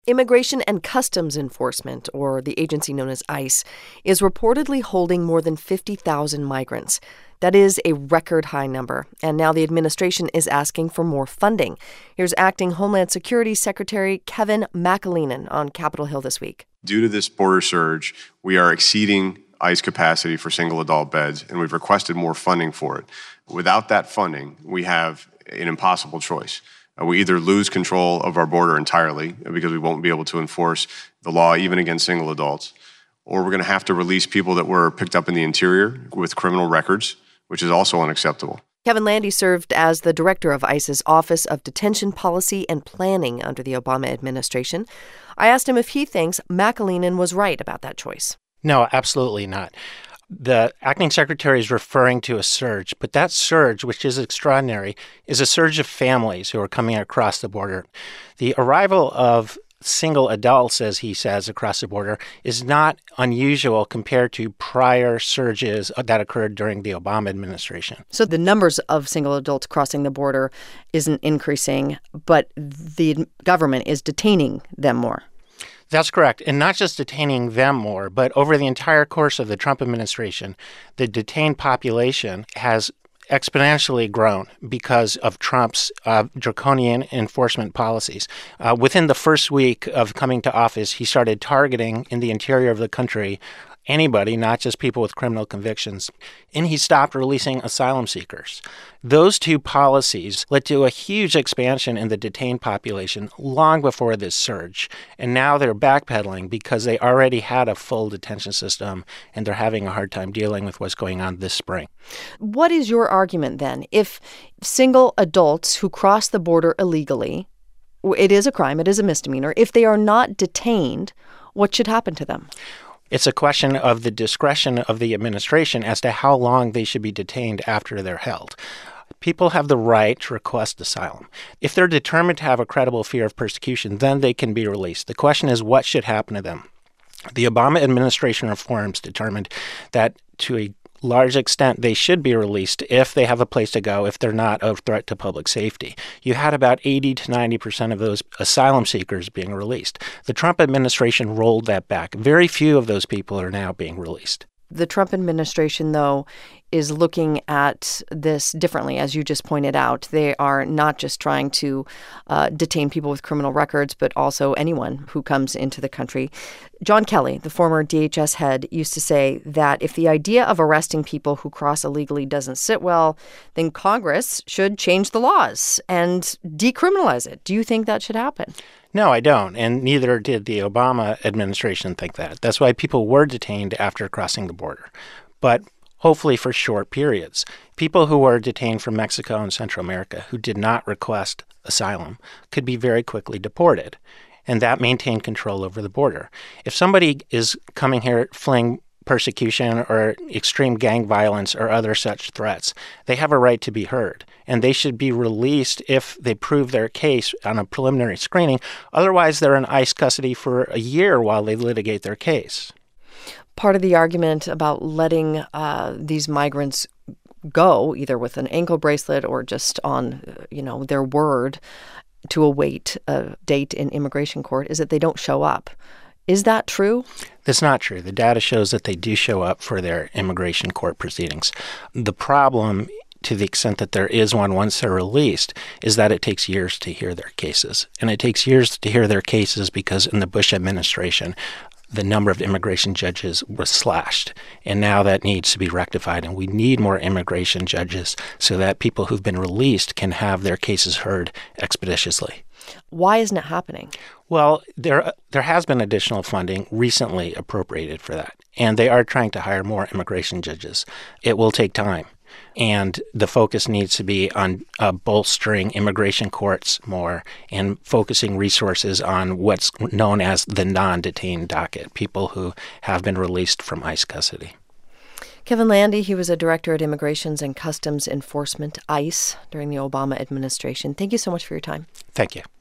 Immigration and Customs Enforcement, or the agency known as ICE, is reportedly holding more than 50,000 migrants. That is a record high number, and now the administration is asking for more funding. Here's Acting Homeland Security Secretary Kevin McAleenan on Capitol Hill this week. Due to this border surge, we are exceeding ICE capacity for single adult beds, and we've requested more funding for it. Without that funding, we have an impossible choice. We either lose control of our border entirely because we won't be able to enforce the law even against single adults, or we're going to have to release people that were picked up in the interior with criminal records, which is also unacceptable. Kevin Landy served as the director of ICE's Office of Detention Policy and Planning under the Obama administration. I asked him if he thinks McAleenan was right about that choice. No, absolutely not. The acting secretary is referring to a surge, but that surge, which is extraordinary, is a surge of families who are coming across the border. The arrival of single adults, as he says, across the border is not unusual compared to prior surges that occurred during the Obama administration. So the numbers of single adults crossing the border isn't increasing, but the government is detaining them more. That's correct. And not just detaining them more, but over the entire course of the Trump administration, the detained population has exponentially grown because of Trump's draconian enforcement policies. Within the first week of coming to office, he started targeting in the interior of the country anybody, not just people with criminal convictions, and he stopped releasing asylum seekers. Those two policies led to a huge expansion in the detained population long before this surge, and now they're backpedaling because they already had a full detention system, and they're having a hard time dealing with what's going on this spring. What is your argument then? If single adults who cross the border illegally, it is a crime, it is a misdemeanor, if they are not detained, what should happen to them? It's a question of the discretion of the administration as to how long they should be detained after they're held. People have the right to request asylum. If they're determined to have a credible fear of persecution, then they can be released. The question is, what should happen to them? The Obama administration reforms determined that to a large extent, they should be released if they have a place to go, if they're not a threat to public safety. You had about 80 to 90% of those asylum seekers being released. The Trump administration rolled that back. Very few of those people are now being released. The Trump administration, though, is looking at this differently, as you just pointed out. They are not just trying to detain people with criminal records, but also anyone who comes into the country. John Kelly, the former DHS head, used to say that if the idea of arresting people who cross illegally doesn't sit well, then Congress should change the laws and decriminalize it. Do you think that should happen? No, I don't, and neither did the Obama administration think that. That's why people were detained after crossing the border, but hopefully for short periods. People who were detained from Mexico and Central America who did not request asylum could be very quickly deported, and that maintained control over the border. If somebody is coming here fleeing persecution or extreme gang violence or other such threats, they have a right to be heard, and they should be released if they prove their case on a preliminary screening. Otherwise, they're in ICE custody for a year while they litigate their case. Part of the argument about letting these migrants go, either with an ankle bracelet or just on, their word to await a date in immigration court, is that they don't show up. Is that true? That's not true. The data shows that they do show up for their immigration court proceedings. The problem, to the extent that there is one once they're released, is that it takes years to hear their cases. And it takes years to hear their cases because in the Bush administration, the number of immigration judges was slashed. And now that needs to be rectified. And we need more immigration judges so that people who've been released can have their cases heard expeditiously. Why isn't it happening? Well, there has been additional funding recently appropriated for that, and they are trying to hire more immigration judges. It will take time, and the focus needs to be on bolstering immigration courts more and focusing resources on what's known as the non-detained docket, people who have been released from ICE custody. Kevin Landy, he was a director at Immigrations and Customs Enforcement, ICE, during the Obama administration. Thank you so much for your time. Thank you.